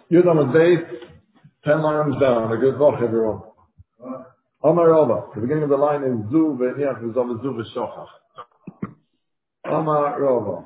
Yud on the base, 10 lines down. A good walk, everyone. Amar Rava. The beginning of the line is Zu v'niach v'zav Zu v'shochach. Amar Rava.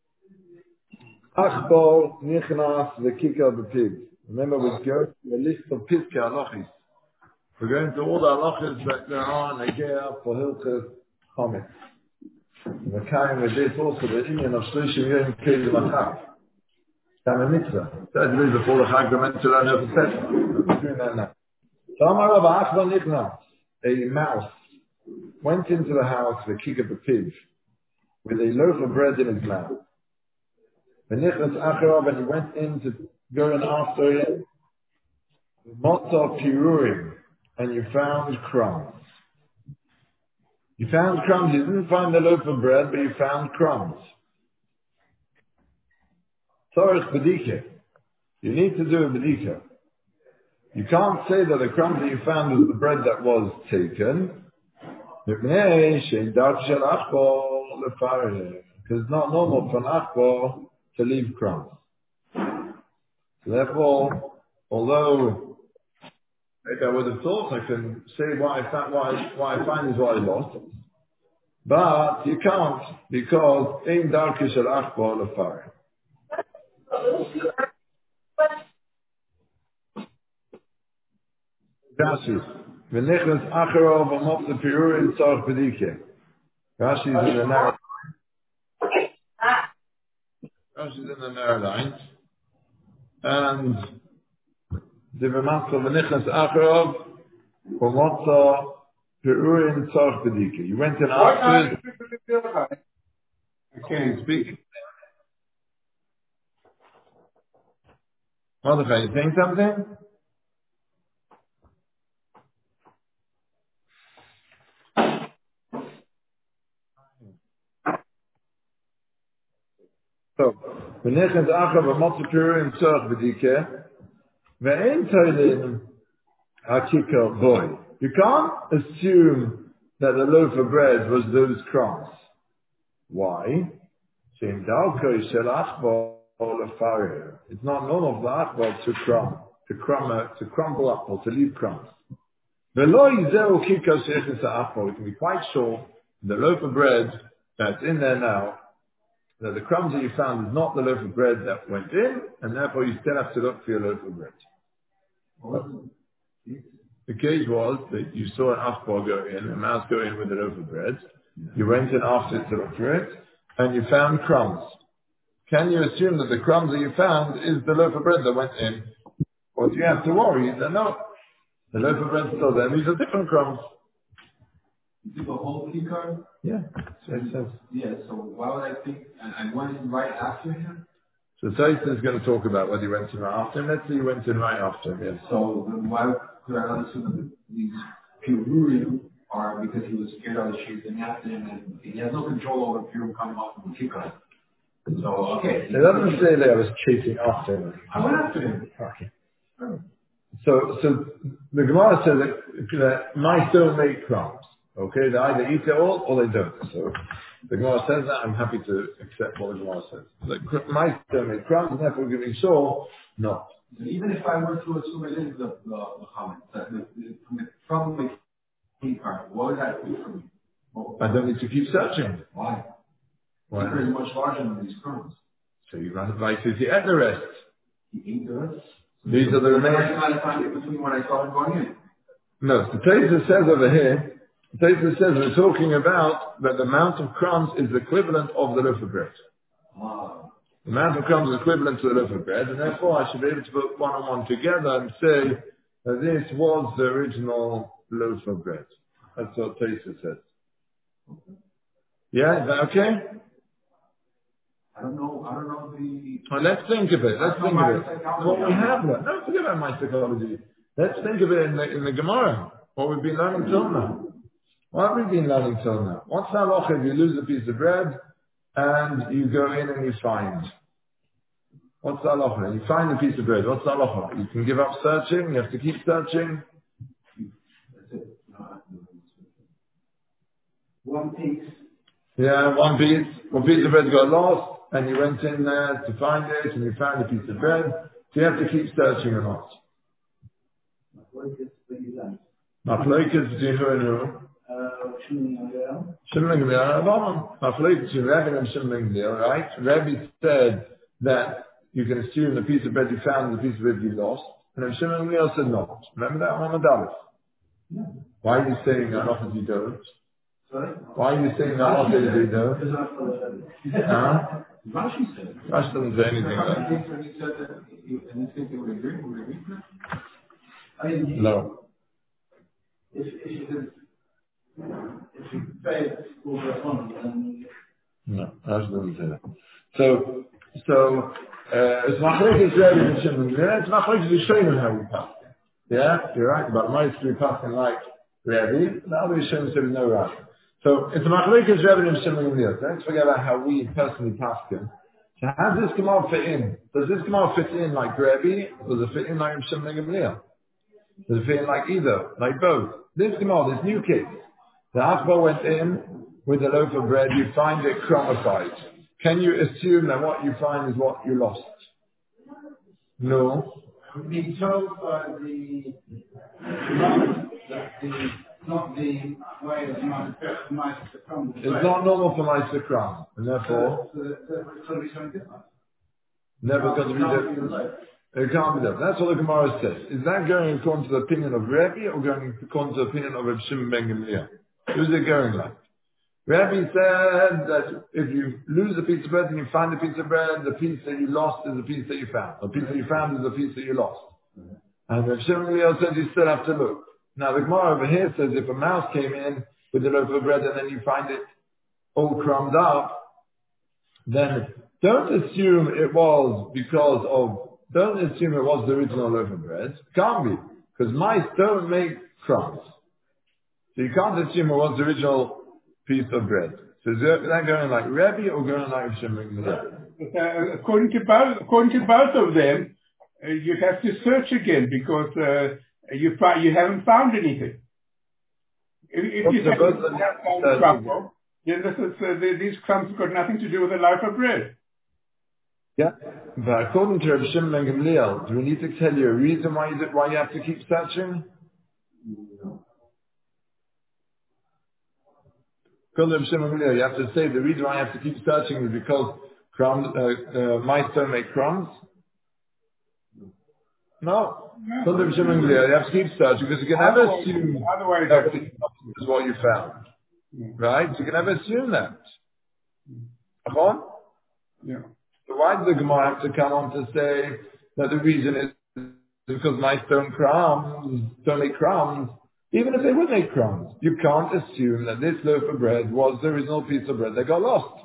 Achbol nichnas v'kika b'pig. Remember, we're going to a list of Piskei halachis. We're going to all the halachis that there are in Agea for Hilchas Chametz. We're carrying with this also the Indian of Shlishim Yom Kei L'Machar. Time a mitzvah. That's the reason before the Chag we're meant to learn how to set. We're doing that now. So Amar Rava Achbol nichnas. A mouse went into the house v'kika b'pig with a loaf of bread in his mouth. V'nichnas acharav, and he went in to go and after it. Motza pirurim, and you found crumbs. You found crumbs. You didn't find the loaf of bread, but you found crumbs. Tzorich b'dika. You need to do a b'dika. You can't say that the crumbs that you found was the bread that was taken. Because it's not normal for an achbor to leave crumbs. So therefore, although maybe I would have thought I can say what I find is what I lost, but you can't because in darkish al achbor lefar. Rashi, v'nichnas acharov amot the pirurim tzarich b'dike. Rashi is in the narrow. Rashi's in the narrow lines, and the V'matzah v'nichnas acharov amot pirurim tzarich b'dike. You went in after. I can't speak. Mordechai, you saying something? So, v'nichnas acharov amot pirurim tzarich b'dike. Ve'en toilin hakika boy. You can't assume that the loaf of bread was those crumbs. Why? It's not normal for achbor to crumble up or to leave crumbs. We can be quite sure the loaf of bread that's in there now, that the crumbs that you found is not the loaf of bread that went in, and therefore you still have to look for your loaf of bread. The case was that you saw an achbor go in, a mouse go in with a loaf of bread. You went in after it to look for it, and you found crumbs. Can you assume that the crumbs that you found is the loaf of bread that went in? Or do you have to worry that no, the loaf of bread is still there, these are different crumbs? You took a whole key card? Yeah, so it says. Yeah, so why would I think, I went in right after him? So Taisa is going to talk about whether he went in right after him. Let's say he went in right after him, yes. So then why could I not assume that these Pirurim are because he was scared of the sheep and after him, and he has no control over Pirurim coming off of the key card? So, okay. It doesn't say that I was chasing after him. I went after him. Okay. So the Gemara says that mice don't make crumbs. Okay, they either eat it all or they don't. So the Gemara says that. I'm happy to accept what the Gemara says. That mice don't make crumbs, and therefore we're giving sure not. So even if I were to assume it is the comment that from the key card, what would that do for me? I don't need to keep searching. Why? Why? Key card is much larger than these crumbs. So you run it by 50 at the rest. He ate the rest. These are the remaining. I'm trying to find it between when I started going in. No, the Taisa says over here. The Taisa says we're talking about that the amount of crumbs is the equivalent of the loaf of bread. Wow. The amount of crumbs is equivalent to the loaf of bread, and therefore I should be able to put one on one together and say that this was the original loaf of bread. That's what Taisa says. Yeah, is that okay? I don't know the... Well, let's think of it. What we have learned. Don't forget about my psychology. Let's think of it in the Gemara. What we've been learning till now. What have we been learning till now? What's the halacha if you lose a piece of bread and you go in and you find? What's the halacha? You find a piece of bread. What's the halacha? You can give up searching. You have to keep searching. That's it. One piece. Yeah, one piece. One piece of bread got lost, and you went in there to find it, and you found a piece of bread. Do you have to keep searching or not? Machloekes between who and who? Shimon and Gamliel. Machloekes between Rabbi and Shimon and Gamliel, right? Rabbi said that you can assume the piece of bread you found is the piece of bread you lost. And then Shimon and Gamliel said no. Remember that on Adalis? Why are you saying that often you don't? Sorry? Why are you saying that often you don't? Rashi said. Rashi doesn't say anything like that. No. If you pay over no, Rashi doesn't say that. So it's machlokes Rabbi and Shimon. It's machlokes Rishonim how we pass. Yeah, you're right. But most we passing like Rabbi. The other Rishonim said no Rashi. So it's machlokes Rabbi and Shimon. Let's forget about how we personally pass him. So how does this Gemara fit in? Does this Gemara fit in like Rabbi? Does it fit in like Shimon and Gamliel? Does it fit in like either? Like both? This Gemara, this new case. The Achbar went in with a loaf of bread. You find it crumified. Can you assume that what you find is what you lost? No. Being told by the that not the way of mice to crumb. It's not normal for mice to crumb, and therefore it's going to be something different. Never going to be different. It can't be different. That's what the Gemara says. Is that going according to the opinion of Rabbi or going according to the opinion of Reb Shimon ben Gamliel? Who's it going like? Rabbi said that if you lose a piece of bread and you find a piece of bread, the piece that you lost is the piece that you found. The piece that you found is the piece that you lost. And Reb Shimon ben Gamliel says you still have to look. Now the Gemara over here says if a mouse came in with a loaf of bread and then you find it all crumbed up, then don't assume it was the original loaf of bread. Can't be. Because mice don't make crumbs. So you can't assume it was the original piece of bread. So is that going like Rabbi or going like Shimon? According to both of them, you have to search again because you haven't found anything. If you haven't found the crumble, then these crumbs have got nothing to do with a loaf of bread. Yeah, but according to Rabbi Shimon ben Gamliel, do we need to tell you a reason why you have to keep searching? No. According to Rabbi Shimon ben Gamliel, you have to say the reason why you have to keep searching is because mice don't make crumbs. No. According to Rabbi Shimon ben Gamliel, you have to keep searching because you can never assume that is what you found, right? You can never assume that. Yeah. So why did the Gemara have to come on to say that the reason is because mice don't make crumbs? Even if they would make crumbs, you can't assume that this loaf of bread was the original piece of bread that got lost.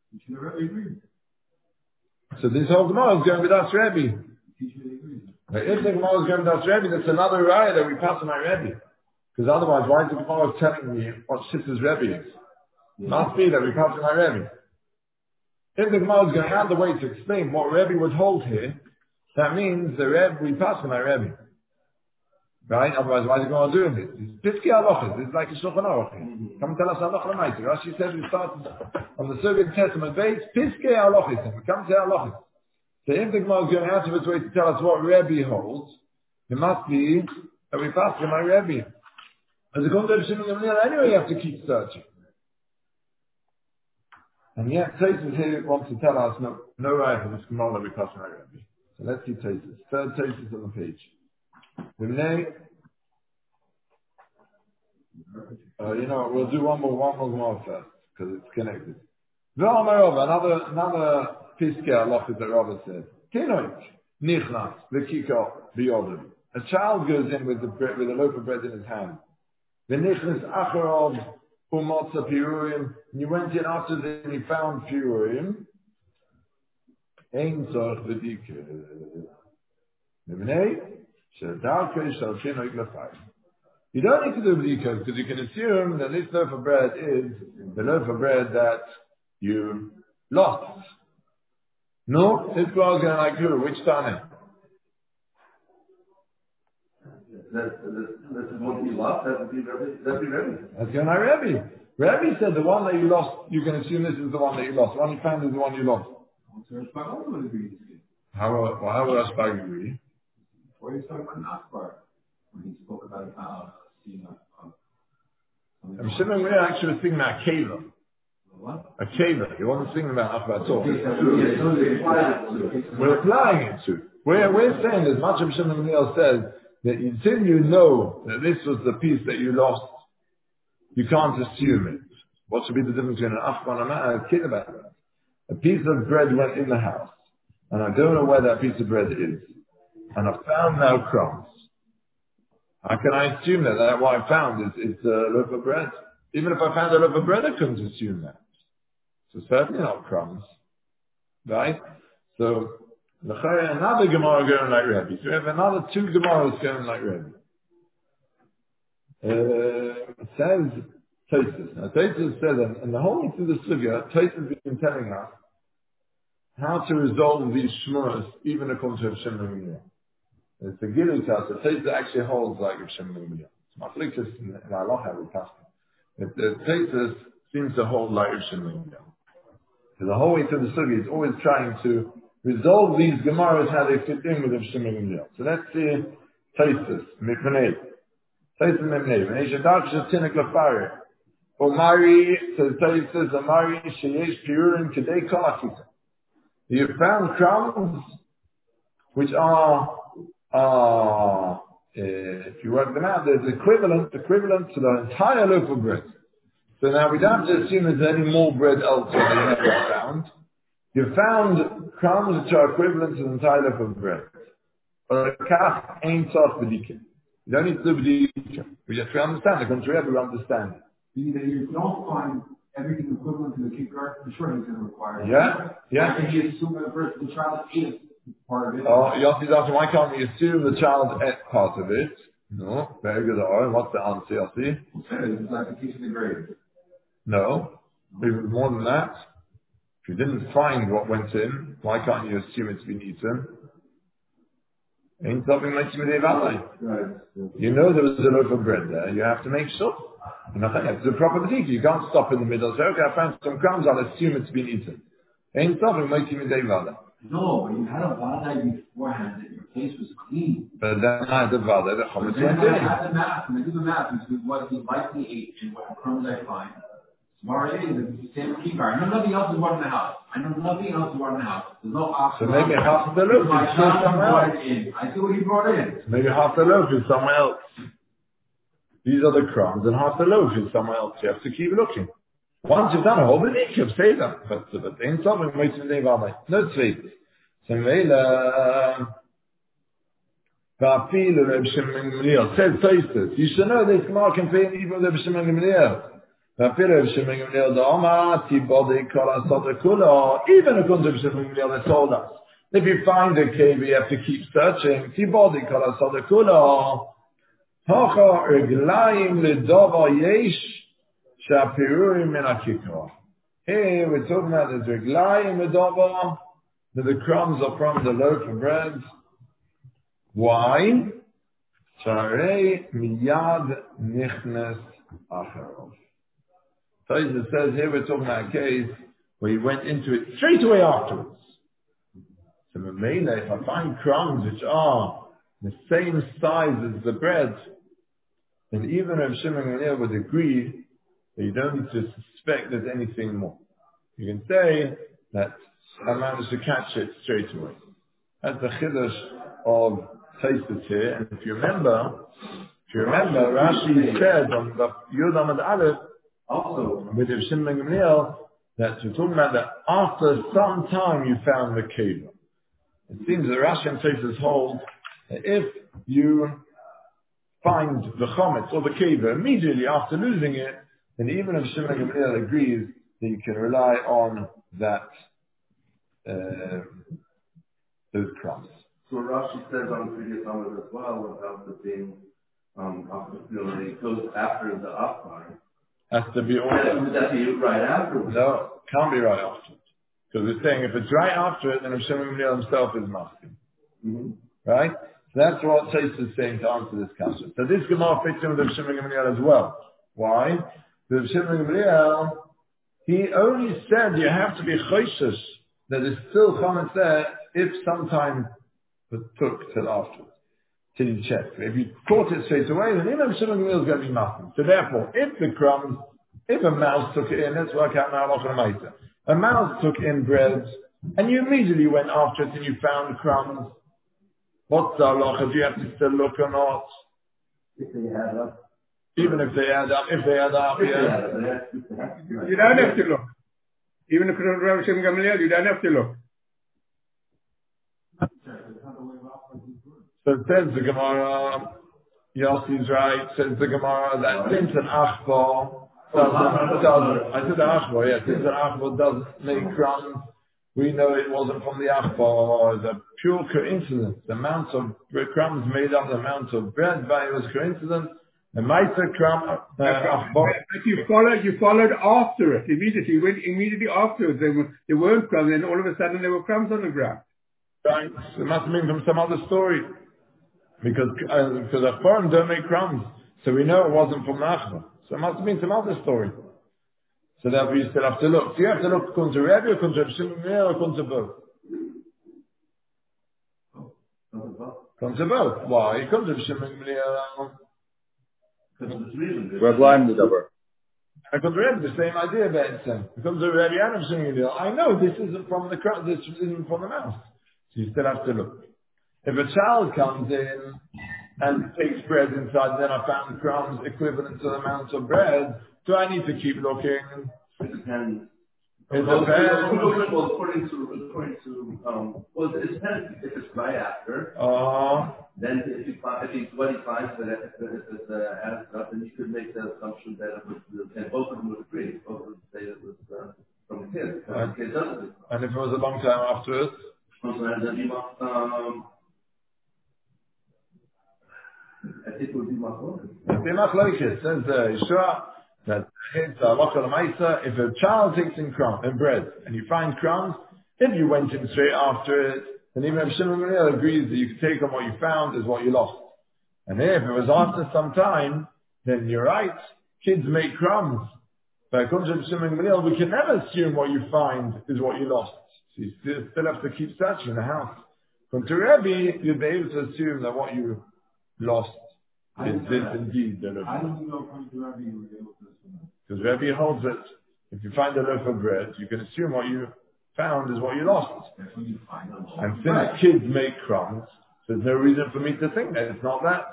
So this whole Gemara is going with us Rabbi. If the Gemara is going with us Rabbi, that's another raya that we pass on my Rabbi. Because otherwise, why is the Gemara telling me what Shittas Rabbi is? Must be that we pass on my Rabbi. If the Gemara is going out of the way to explain what Rebbe would hold here, that means the Rebbe, we pass on our Rebbe. Right? Otherwise, why is the Gemara doing this? It's Piskei Halachos. It's like a Shulchan Aruch. Come and tell us Halachah L'maisa. Rashi says we start on the Soviet Testament base, Piskei Halachos. And we come to Halachos. So if the Gemara is going out of its way to tell us what Rebbe holds, it must be that we pass on our Rebbe. As a concept of Shimon Gamliel, anyway, you have to keep searching. And yet, Tosfos here wants to tell us no right for this Gemara that we pass on our Rebbe. So let's see Tosfos. Third Tosfos on the page. We'll do one more Gemara first because it's connected. Another Piskei Halachos that Rava said. Tinoik nichnas lekika biyodim. A child goes in with a loaf of bread in his hand. V'nichnas acharov umotza pirurim. And you went in after this and you found pirurim. Ein tzorch v'dikah. Mibnei shedarkei shal tinoik lefayim. You don't need to do b'dikah because you can assume that this loaf of bread is the loaf of bread that you lost. No, this girl is going like who? Which Tana? This is what you lost. That'd be Rebbe. That's going like Rebbe. Rebbe said the one that you lost, you can assume this is the one that you lost. The one you found is the one you lost. How will Rashbag agree? Before he started about Akbar, when he spoke about seeing I'm Shimon Gamliel actually was thinking about Keva. what? A Keva. He wasn't thinking about Akbar at all. We're applying it to. We're saying as much as Shimon Gamliel says that until you know that this was the piece that you lost, you can't assume it. What should be the difference between an Akbar and a Keva? A piece of bread went in the house, and I don't know where that piece of bread is, and I found now crumbs. How can I assume that what I found is a loaf of bread? Even if I found a loaf of bread, I couldn't assume that. So certainly not crumbs. Right? So, another Gemara going like Rebbe. So we have another 2 Gemaras going like Rebbe. It says, Tosfos. Now Tosfos says, and the whole way through the Sugya, Tosfos has been telling us how to resolve these shmuras, even according to Hashem Gamliel. It's a Gilui Taz, the Tosfos actually holds like Hashem Gamliel. It's not like this in Halacha we pass. The Tosfos seems to hold like Hashem Gamliel. So the whole way through the Sugya is always trying to resolve these Gemaras how they fit in with Hashem Gamliel. So let's see Tosfos, Mipnei. Tosfos Mipnei. V'nei Shadak Shetinik Lafari. Omari, says Tosfos, Omari Sheyesh Pirurim Kedei Kol Akita. You found crumbs which are, if you work them out, there's equivalent to the entire loaf of bread. So now we don't have to assume there's any more bread elsewhere that you never found. You found crumbs which are equivalent to the entire loaf of bread. But kach ain't soft b'dikim. You don't need to do b'dikim. We understand the contrary, we understand it. Meaning that you don't find everything equivalent to the kicker, for sure he's going to require it. Yeah. And he assumed at first the child ate part of it. Oh, Yossi's asking, why can't we assume the child ate part of it? No, very good. What's the answer, Yossi? It's like a piece of the grave. No, even more than that. If you didn't find what went in, why can't you assume it's been eaten? Ain't something like you know there was a loaf of bread there. You have to make sure. It's a proper procedure. You can't stop in the middle and say, okay, I found some crumbs, I'll assume it's been eaten. Ain't something like you No, but you had a vada beforehand that your place was clean. But then I had the vada, the chametz went in. I had the math, and I do the math, which is what he likely ate and what crumbs I find. Tomorrow is the same keeper. I know nothing else is what in the house. There's no option. So maybe half of the loaf is somewhere else. I see what he brought in. Maybe half the loaf is somewhere else. These are the crumbs, and half the loaf is somewhere else. You have to keep looking. Once you've done a whole bit, you say that. But ain't something waiting in the Valley. No tzveit. So Va'afilu Reb Shimon Gamliel said Tosfos. You should know this Gemara can fit even Reb Shimon Gamliel. Va'afilu Reb Shimon Gamliel da'ama tibodi kol asada kula. Even according to Reb Shimon Gamliel, they told us if you find a cave, you have to keep searching. Tibodi kol asada kula. Hacha reglayim ledava yesh shapirurim min hakikra. Here we're talking about the reglayim ledava, that the crumbs are from the loaf of bread. Why? Sharei miyad nichnes acharov. Tosfos says here we're talking about a case where he went into it straight away afterwards. So if I find crumbs which are the same size as the bread, then even Reb Shimon Gamliel would agree that you don't need to suspect there's anything more. You can say that I managed to catch it straight away. That's the chiddush of Tosfos here. And if you remember, Rashi said on the Yud Amud Aleph, also with Reb Shimon Gamliel, that we're talking about that after some time you found the cave. It seems that Rashi and Tosfos hold that if you find the chametz or the cave immediately after losing it, then even if Shimon Gamliel agrees that you can rely on that those crumbs. So Rashi says on previous numbers as well about the being it goes after the Akbar. Has to be ordered. Would that be right afterwards? No, can't be right after it. Because we're saying if it's right after it, then Shimon Gamliel himself is masking. Mm-hmm. Right? So that's what Tosfos is saying to answer this question. So this Gemara fits in with Shimon Gamliel as well. Why? Because Shimon Gamliel, he only said you have to be choishes that there's still chametz there if sometime it took till afterwards, till you check. If you caught it straight away, then Imam Shimon Gamliel is going to be nothing. So therefore, if a mouse took it in, let's work out now halacha l'maisa. A mouse took in bread, and you immediately went after it and you found crumbs. What's the halacha? Do you have to still look or not? If they add up. Even if they add up, yeah. You don't have to look. Even if you're Rav Shimon Gamliel, you don't have to look. So it says the Gemara, Yossi's right, says the Gemara that since an achbar since an achbar doesn't make crumbs, we know it wasn't from the achbar. The pure coincidence, the amount of crumbs made up the amount of bread by it was coincidence. The Maisa crumb, achbar. But you followed after it immediately. You went immediately afterwards. There weren't crumbs, and all of a sudden there were crumbs on the ground. Right. It must have been from some other story. Because achbarim don't make crumbs. So we know it wasn't from Nachman. So it must have been some other story. So therefore you still have to look. Do you have to look according to Rebbe, according to Shimon or according to both? According to both. Why? According to Shimon We're blind to the according to Rebbe, the same idea about it. According to Rebbe and Shimon, I know this isn't from the this isn't from the mouse. So you still have to look. If a child comes in and takes bread inside, then I found crumbs equivalent to the amount of bread, do I need to keep looking? It depends. It depends. Well, according to, it depends if it's right after. Then if what he finds that it adds up, then you could make the assumption that it was, and both of them would agree. Both would say it was from the kid. The kid doesn't. And if it was a long time afterwards? I think it would be my focus. It says Yeshua that if a child takes in bread and you find crumbs, if you went in straight after it, then even if Shimon Gamliel agrees that you can take on what you found is what you lost. And if it was after some time, then you're right. Kids make crumbs. But according to Shimon Gamliel, we can never assume what you find is what you lost. So you still have to keep searching in the house. According to Rebbe, you'd be able to assume that what you lost is this indeed the loaf. I don't know according to Rebbe you would be able to assume that. Because Rebbe holds it, if you find a loaf of bread, you can assume what you found is what you lost. That's when you find a loaf. And since kids make crumbs, there's no reason for me to think that it's not that.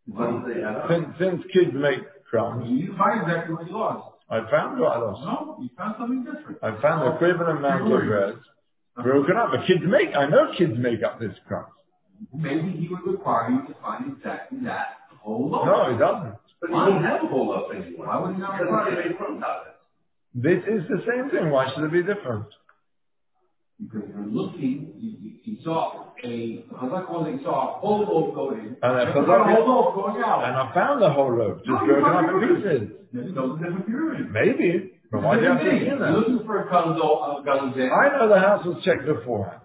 Since kids make crumbs, you find exactly what you lost. I found what I lost. No, you found something different. I found the equivalent amount of bread broken up. But I know kids make up this crumbs. Maybe he would require you to find exactly that whole loaf. No, he doesn't. But you don't have a whole loaf anymore. Why would he not Because require they it? made crumbs out of it. This is the same thing. Why should it be different? Because you're looking, you saw he saw a whole loaf go in. And I saw a whole loaf going out. And I found the whole loaf, just broken up in pieces. There's no different period. Maybe. But why do you have to do You're that? looking for a gunzel. I know the house was checked beforehand.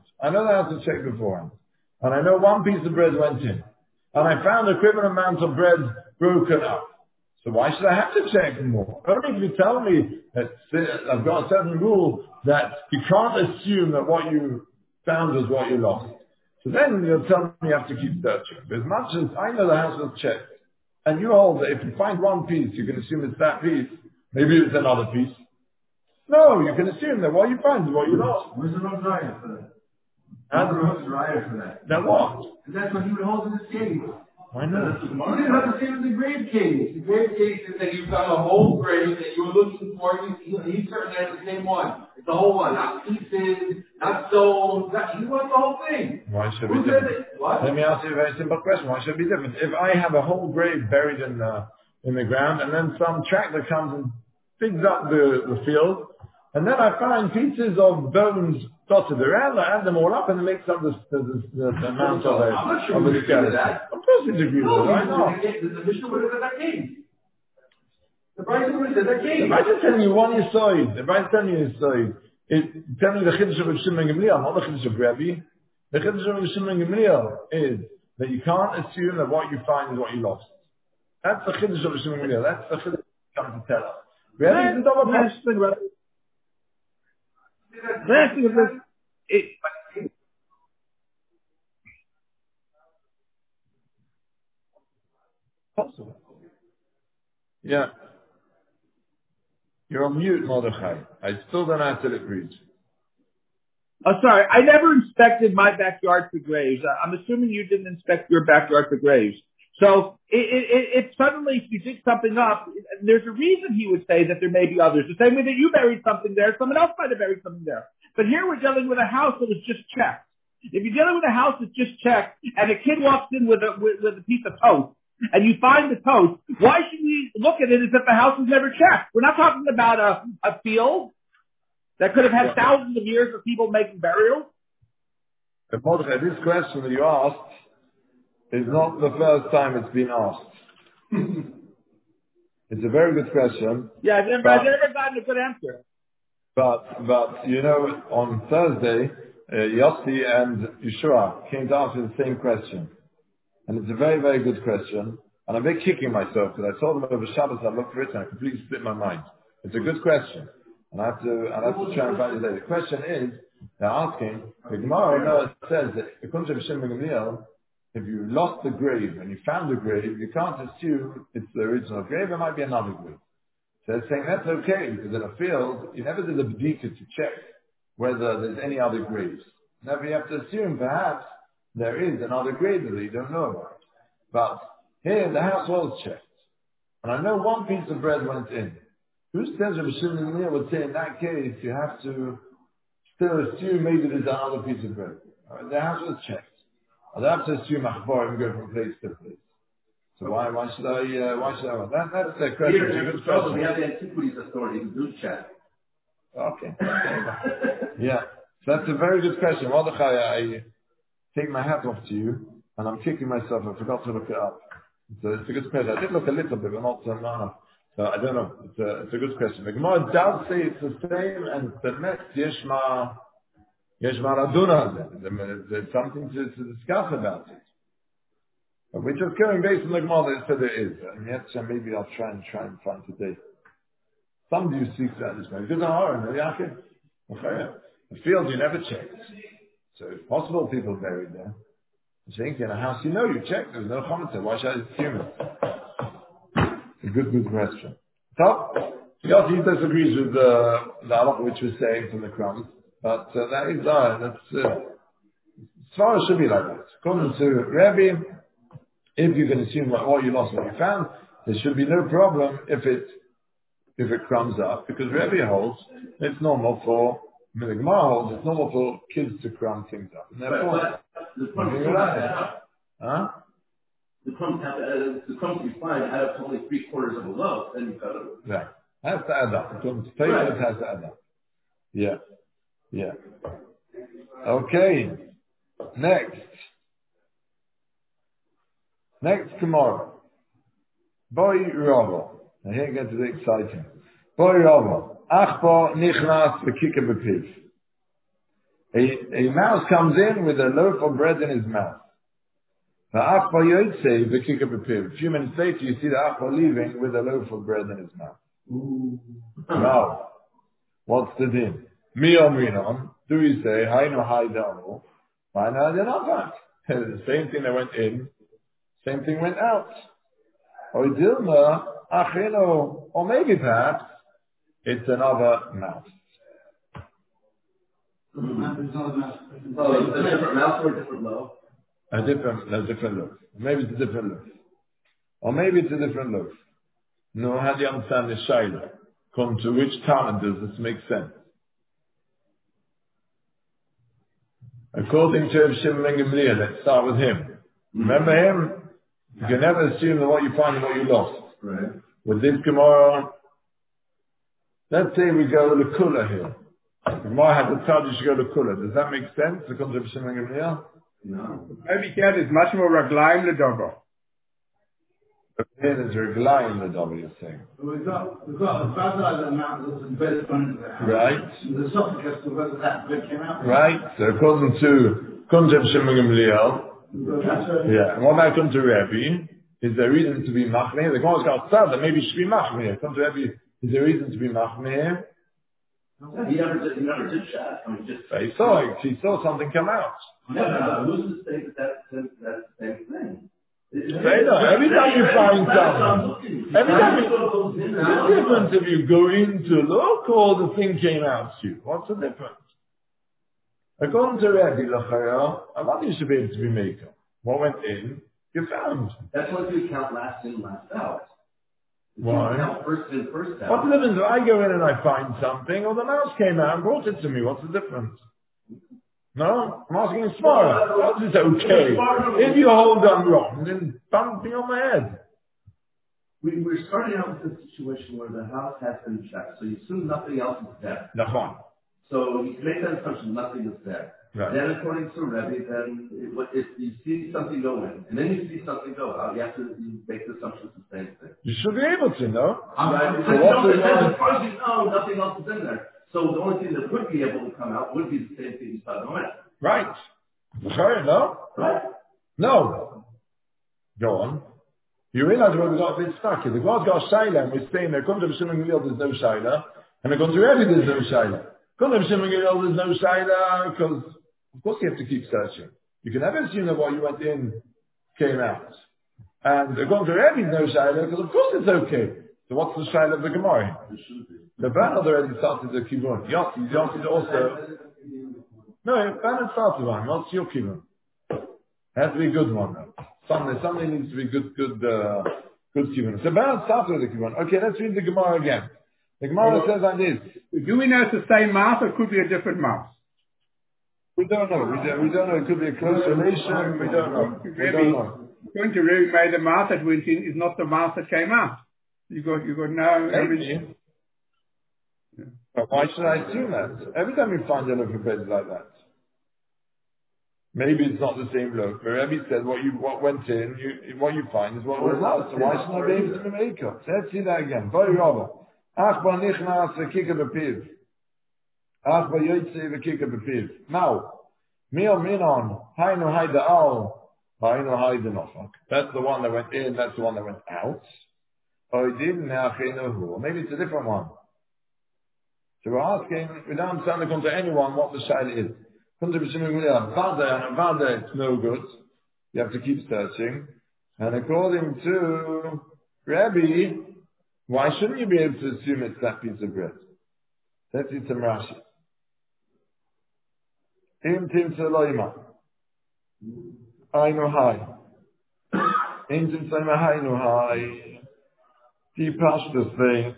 And I know one piece of bread went in. And I found the equivalent amount of bread broken up. So why should I have to check more? Only if you tell me that I've got a certain rule that you can't assume that what you found is what you lost. So then you'll tell me you have to keep searching. But as much as I know the house was checked, and you hold that if you find one piece, you can assume it's that piece. Maybe it's another piece. No, you can assume that what you find is what you lost. Where's the Rosh Raya for that? And Where's the Rosh Raya for that? now what? Because that's what he would hold in his case. Why not? You didn't have the same as the grave case. The grave case is that you've got a whole grave that you were looking for. He's certain that's the same one. It's the whole one, not pieces, not stones. He wants the whole thing. Why should it Who be said different? it? What? Let me ask you a very simple question. Why should it be different? If I have a whole grave buried in the ground, and then some tractor comes and digs up the field, and then I find pieces of bones dotted around, I add them all up, and it makes up the amount of a I'm not sure we agree with that. Of course it's agreed with it. Why not? The Mishnah would have said that case. The Bryson would have said that case. If I just tell you one side, if I tell you a side, tell me the Chiddush of Shimon Gamliel, not the Chiddush of Rebbe. The Chiddush of Shimon Gamliel is that you can't assume that what you find is what you lost. That's the Chiddush of Shimon Gamliel. That's the Chiddush that comes to tell us. Rebbe is the double question about it. Possible. Yeah. You're on mute, Mordechai. I still don't know how to read. Oh, sorry. I never inspected my backyard for graves. I'm assuming you didn't inspect your backyard for graves. So it suddenly, if you dig something up, there's a reason he would say that there may be others. The same way that you buried something there, someone else might have buried something there. But here we're dealing with a house that was just checked. If you're dealing with a house that's just checked, and a kid walks in with a piece of toast, and you find the toast, why should we look at it as if the house was never checked? We're not talking about a field that could have had thousands of years of people making burials. But Mordechai, this question that you asked is not the first time it's been asked. It's a very good question. Yeah, I've never gotten a good answer. But you know, on Thursday, Yossi and Yeshua came to answer the same question. And it's a very, very good question. And I'm very kicking myself because I saw them over Shabbos, I looked for it and I completely split my mind. It's a good question. And I have to try and find it later. The question is, they're asking, the Gemara says that according to Hashem Gamliel, if you lost the grave and you found the grave, you can't assume it's the original grave, it might be another grave. So they're saying that's okay, because in a field, you never did a bdika to check whether there's any other graves. Never you have to assume perhaps there is another grave that you don't know about. But here the house was checked. And I know one piece of bread went in. Who says Rabbi Shimon Ben would say in that case you have to still assume maybe there's another piece of bread. The house was checked. I don't have to assume Achbar and go from place to place. So why should I that's the question. Here, we have the Antiquities Authority who do check. Okay. Yeah. So that's a very good question. Mordechai, I take my hat off to you, and I'm kicking myself. I forgot to look it up. So it's a good question. I did look a little bit, but not so much. So I don't know. It's a good question. The Gemara does say it's the same, and the next Yeshma Raduna. There's something to discuss about it. But we're just going based on the Gemara that said there is. And yet, maybe I'll try and find today. Some do speak that this way. Because the field you never checked. So it's possible people buried there. You think in a house you know you checked. There's no commenter. Why should I assume it? It's a good question. So, he disagrees with the halakha which we're saying from the crumbs. But that is that's as far as should be like that. According to Rabbi, if you can assume what you lost, what you found, there should be no problem if it crumbs up, because Rabbi holds it's normal for the Gemara holds it's normal for kids to crumb things up. And therefore, the crumbs to be fine, add up to only 3/4 of a loaf, then you've got to... Right. Has to add up. According to Taylor, it has to add up. Yeah. Yeah. Okay. Next Gemara. Boy Rava. Now here it gets a bit exciting. Boy Rava. Achba nichnas v'kika b'piv. A mouse comes in with a loaf of bread in his mouth. A few minutes later, you see the Achba leaving with a loaf of bread in his mouth. Now, what's the din? Mi omrinon. Do we say, Hainu haidanu? Hainu haidanu. The same thing that went in, same thing went out. Or dilma, achino, or maybe perhaps, it's another mouse. A different mouse or a different loaf? A different loaf. Maybe it's a different loaf. Or maybe it's a different loaf. No, how do you understand the Shaila? Come to which talent does this make sense? According to Rav Shimon ben Gamliel, let's start with him. Remember him? You can never assume that what you find is what you lost. Right. With this Gemara, let's say we go to Kula here. The Gemara has a thought you should go to Kula. Does that make sense? According to Rav Shimon ben Gamliel? No. Maybe that is much more raglaim the doggo. Here there's Reglaim the double you're saying. We've got a father amount that's embedded into the house. Right. The esophagus of whether that bit came out. Right. So according to Rav Shimon ben Gamliel, yeah. And what about according to Rabbi? Is there reason to be machmir? The Gemara's got said that maybe it should be machmir. According to Rabbi, is there reason to be machmir? He never did chat. I mean, just... He saw something come out. Yeah, who's to say that's the same thing? Every time you find something, it's different if you go in to look or the thing came out to you. What's the difference? According to Rebbe Lachaya, I want you should be able to be maker. What went in, you found. That's what you count last in, last out. Why? You count first in, first out. What's the difference if I go in and I find something, or the mouse came out and brought it to me? What's the difference? No? I'm asking a smart. What is okay? If you hold on wrong, then bump me on my head. We're starting out with a situation where the house has been checked, so you assume nothing else is there. Nachon. So you make that assumption nothing is there. Right. Then according to Rebbe, then if you see something go in, and then you see something go out, you have to make the assumption it's the same thing. You should be able to, no? Right. So what's the as far as you know, nothing else is in there. So the only thing that would be able to come out would be the same thing you saw going in. Right. Sorry, no? Right. No. Go on. You realize where we got a bit stuck. The God's got Shaila, and we're staying there. Come to the Shimon Gilil, there's no Shaila. And come to Rebbe, there's no Shaila. Come to the Shimon Gilil, there's no Shaila, because of course you have to keep searching. You can never assume that what you went in came out. And according to Rebbe, no Shaila, because of course it's okay. So what's the Shaila of the Gemara? The Bernard already started the Kivun. Yossi also. No, Bernard started one. What's your Kivun? Has to be a good one though. Something needs to be good Kivun. So Bernard started with the Kivun. Okay, let's read the Gemara again. The Gemara says like this. Do we know it's the same mouse or could be a different mouse? We don't know. We don't know. It could be a close relation. We don't know. Going to really made the mouse that went in is not the mouse that came out. You got no. Maybe. Yeah. But why should I assume that? Every time you find a loaf of bread like that, maybe it's not the same loaf. But Rebbe said what went in, what you find is what was out. So why should I be able to make it? Let's see that again. Very Rabba. Ach ba nichnas v'kika b'piv. Ach ba yoytze v'kika b'piv. Now, mil minon haynu hayda al haynu hayda nofak. That's the one that went in. That's the one that went out. Maybe it's a different one. So we're asking, we don't understand to come to anyone what the shaila is. Come to Vada, it's no good. You have to keep searching. And according to Rabbi, why shouldn't you be able to assume it's that piece of bread? Let's eat some Rashi. Im tim Saloima. Ainu hai. Im tim Saloima hainu hai. The Pashtus thing.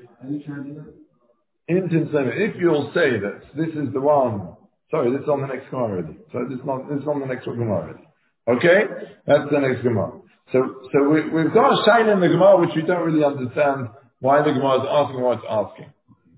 If you'll say that this is the one, sorry, this is on the next Gemara already. So this is on the next Gemara already. Okay? That's the next Gemara. So we've got a shayla in the Gemara which we don't really understand why the Gemara is asking what it's asking.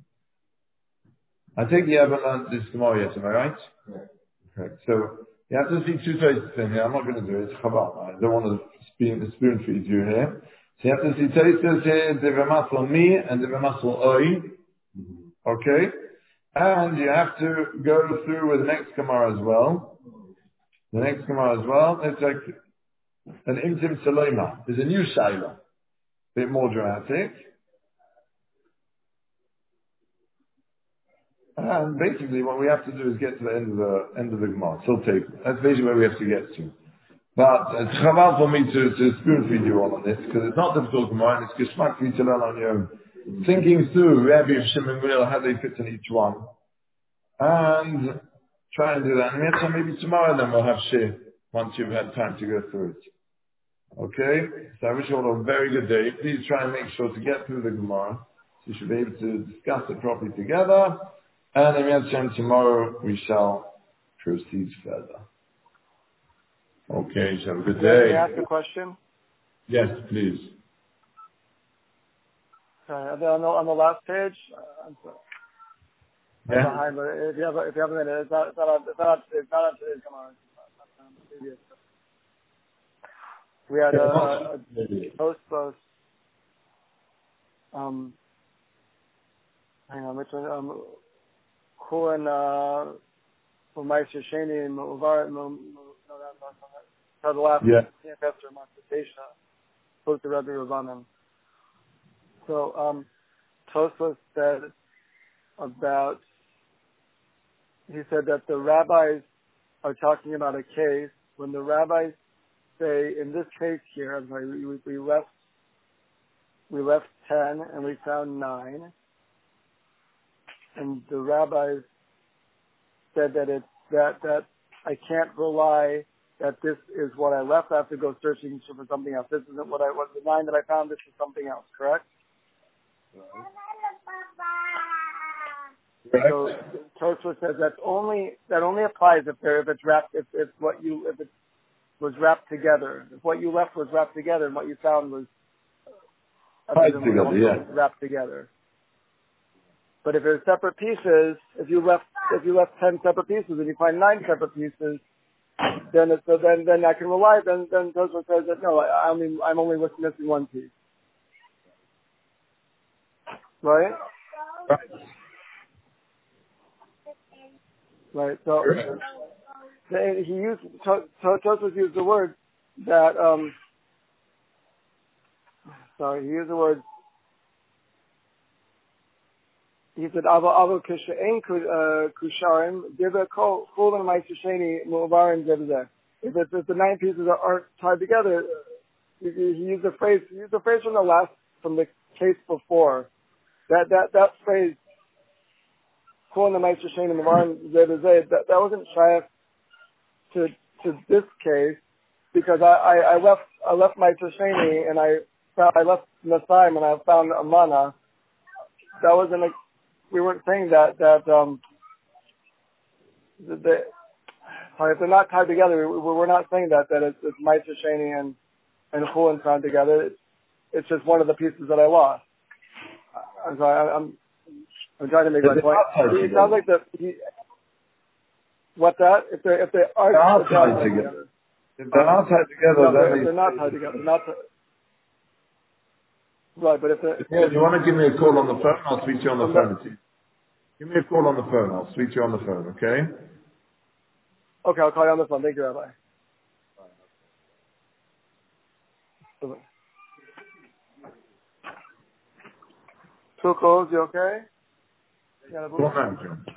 I think you haven't learned this Gemara yet, am I right? Correct. So you have to see two faces in here. I'm not going to do it. It's Chabal. I don't want to spoon feed you here. So you have to see Taisus here, Devamasal Mi and Devamasal Oi. Okay? And you have to go through with the next Gemara as well. The next Gemara as well. It's like an Imtim Saloima. There's a new Shaila. A bit more dramatic. And basically what we have to do is get to the end of the Gemara. So that's basically where we have to get to. But it's chaval for me to spoon feed you all on this, because it's not difficult Gemara, and it's geschmack for you to learn on your own. Thinking through Rabbi Shimon Gamliel, how they fit in each one. And try and do that. And maybe tomorrow then we'll have shir, once you've had time to go through it. Okay? So I wish you all a very good day. Please try and make sure to get through the Gemara. So you should be able to discuss it properly together. And tomorrow we shall proceed further. Okay, so have a good day. Can I ask a question? Yes, please. Sorry, on the last page. I'm sorry. Yeah. Behind, but if you have a minute, it's not on today's Gemara. Previous. We had a post. Hang on, which one? Kuan Meister Shani and Uvar. The last after Matzah spoke to Rabbi Rabbanan. So Tosfos said about, he said that the rabbis are talking about a case when the rabbis say in this case here, I'm sorry, we left 10 and we found 9, and the rabbis said that that I can't rely that this is what I left. I have to go searching for something else. This isn't what the 9 that I found. This is something else. Correct? So Tosfos says that only applies if it's wrapped, if it was wrapped together. If what you left was wrapped together and what you found was wrapped together. But if there's separate pieces, if you left 10 separate pieces and you find 9 separate pieces, then I can rely. Then Tosfos says that no, I'm only missing one piece. Right. Right. So he used Tosfos used the word that he used the word. He said Avo Kishain Kusharim Diva Kol Kulam Ma'aseh Mu'avarim Zebzeh. If the 9 pieces aren't tied together, he used the phrase from the case before. That phrase Kulam Ma'aseh Mu'avarim Zebzeh, that wasn't shaykh to this case, because I left Ma'aseh Sheni and I left Nasayim and I found Amana. That wasn't we weren't saying that if they're not tied together, we're not saying that it's Ma'aseh Sheni and Chulin found together. It's just one of the pieces that I lost. I'm sorry, I'm trying to make my point. It sounds like what's that? If they are tied together. If they're not tied together, then they're not tied together. Right, but if do you want to give me a call on the phone? I'll speak to you on the phone. Give me a call on the phone. I'll speak to you on the phone, okay? Okay, I'll call you on the phone. Thank you, Rabbi. Bye. Two calls, you okay? Go on,